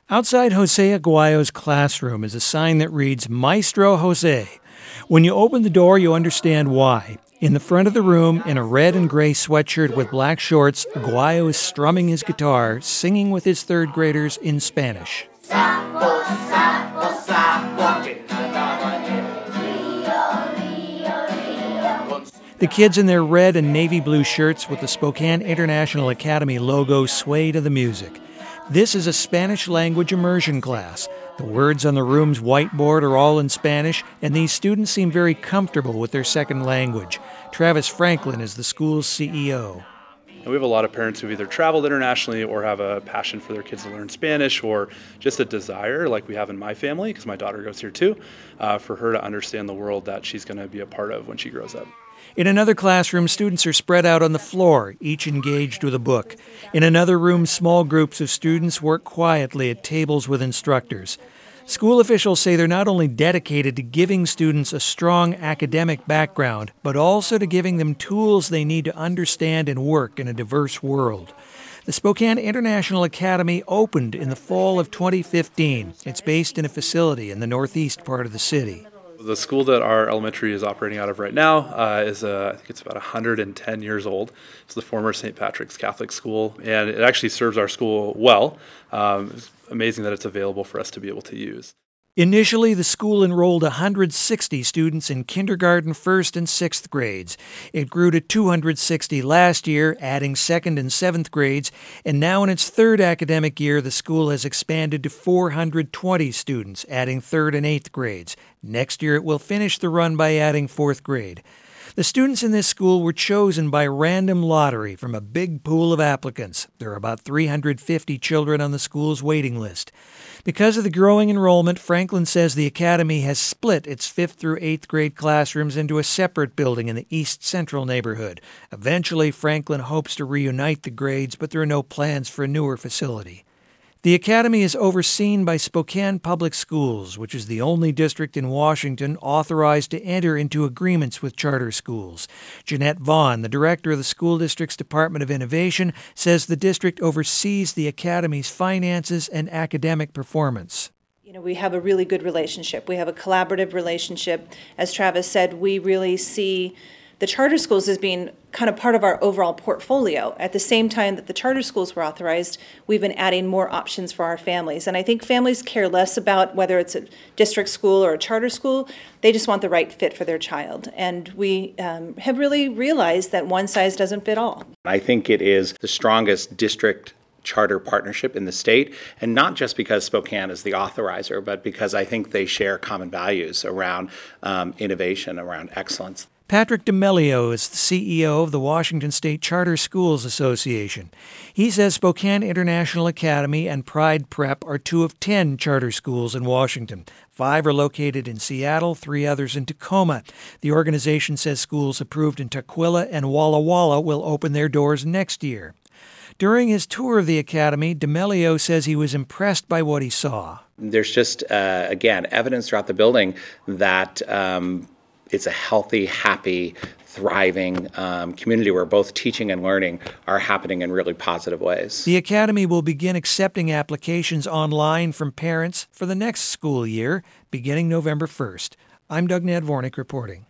Outside Jose Aguayo's classroom is a sign that reads Maestro Jose. When you open the door, you understand why. In the front of the room, in a red and gray sweatshirt with black shorts, Aguayo is strumming his guitar, singing with his third graders in Spanish. Sapo, sapo, sapo. The kids in their red and navy blue shirts with the Spokane International Academy logo sway to the music. This is a Spanish language immersion class. The words on the room's whiteboard are all in Spanish, and these students seem very comfortable with their second language. Travis Franklin is the school's CEO. And we have a lot of parents who've either traveled internationally or have a passion for their kids to learn Spanish, or just a desire, like we have in my family, because my daughter goes here too, for her to understand the world that she's going to be a part of when she grows up. In another classroom, students are spread out on the floor, each engaged with a book. In another room, small groups of students work quietly at tables with instructors. School officials say they're not only dedicated to giving students a strong academic background, but also to giving them tools they need to understand and work in a diverse world. The Spokane International Academy opened in the fall of 2015. It's based in a facility in the northeast part of the city. The school that our elementary is operating out of right now is, I think it's about 110 years old. It's the former St. Patrick's Catholic School, and it actually serves our school well. It's amazing that it's available for us to be able to use. Initially, the school enrolled 160 students in kindergarten, first and sixth grades. It grew to 260 last year, adding second and seventh grades, and now in its third academic year, the school has expanded to 420 students, adding third and eighth grades. Next year, it will finish the run by adding fourth grade. The students in this school were chosen by random lottery from a big pool of applicants. There are about 350 children on the school's waiting list. Because of the growing enrollment, Franklin says the academy has split its 5th through 8th grade classrooms into a separate building in the East Central neighborhood. Eventually, Franklin hopes to reunite the grades, but there are no plans for a newer facility. The academy is overseen by Spokane Public Schools, which is the only district in Washington authorized to enter into agreements with charter schools. Jeanette Vaughn, the director of the school district's Department of Innovation, says the district oversees the academy's finances and academic performance. We have a really good relationship. We have a collaborative relationship. As Travis said, we really see the charter schools as being kind of part of our overall portfolio. At the same time that the charter schools were authorized, we've been adding more options for our families. And I think families care less about whether it's a district school or a charter school. They just want the right fit for their child. And we have really realized that one size doesn't fit all. I think it is the strongest district charter partnership in the state, and not just because Spokane is the authorizer, but because I think they share common values around innovation, around excellence. Patrick D'Amelio is the CEO of the Washington State Charter Schools Association. He says Spokane International Academy and Pride Prep are 2 of 10 charter schools in Washington. 5 are located in Seattle, 3 others in Tacoma. The organization says schools approved in Tukwila and Walla Walla will open their doors next year. During his tour of the academy, D'Amelio says he was impressed by what he saw. There's just, again, evidence throughout the building that it's a healthy, happy, thriving community where both teaching and learning are happening in really positive ways. The academy will begin accepting applications online from parents for the next school year, beginning November 1st. I'm Doug Nadvornik reporting.